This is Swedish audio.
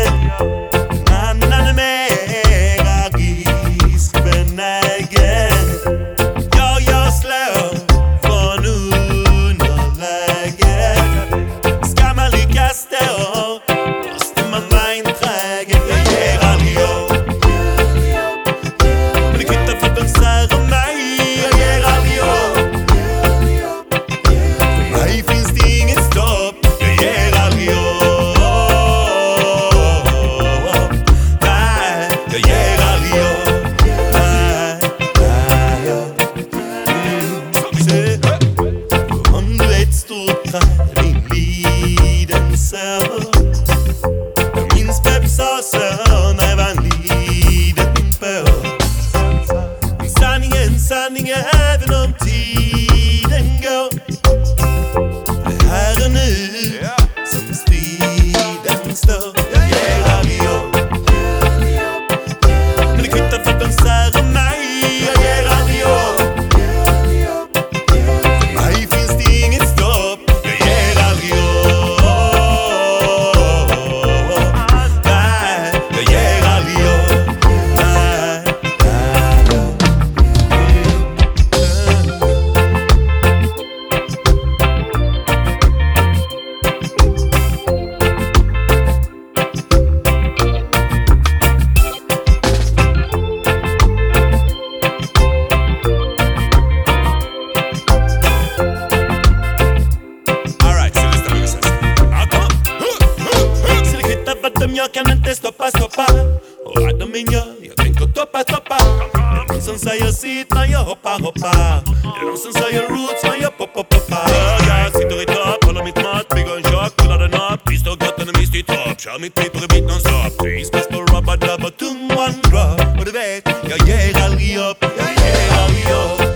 나는 매각이 스벤 나에게 You're slow for 눈어내게 Scamally Castell Lost in my mind träge Jag radio Men det kvittar för att de säger mig Jag radio För mig finns det inget stopp Jag radio Nej, jag ger radio Om du är ett stort träd i lidelse Jag minns pepsaser när jag var en liten bög En sanning även om tiden går Det här är nu som striden står Jag ger radio Men det kvittar för att de säger mig Jag ger radio För mig finns det inget stopp Jag ger radio Nej, jag ger radio Nej, Alright, så lyssna nu sen. Kom! Så det kvittar vad de gör kan inte stoppa Och vad de än gör, jag tänker toppa Är det någon som säger sitt när jag hoppar Är det någon som säger roots när jag poppar Jag sitter i topp, håller mitt mat, bygger en shop, kullar den upp Vi står gott och mist i topp, kör mitt paper i beat non-stop Trees på rubber, dubber, tum, one drop Och du vet, jag ger aldrig upp Jag ger aldrig upp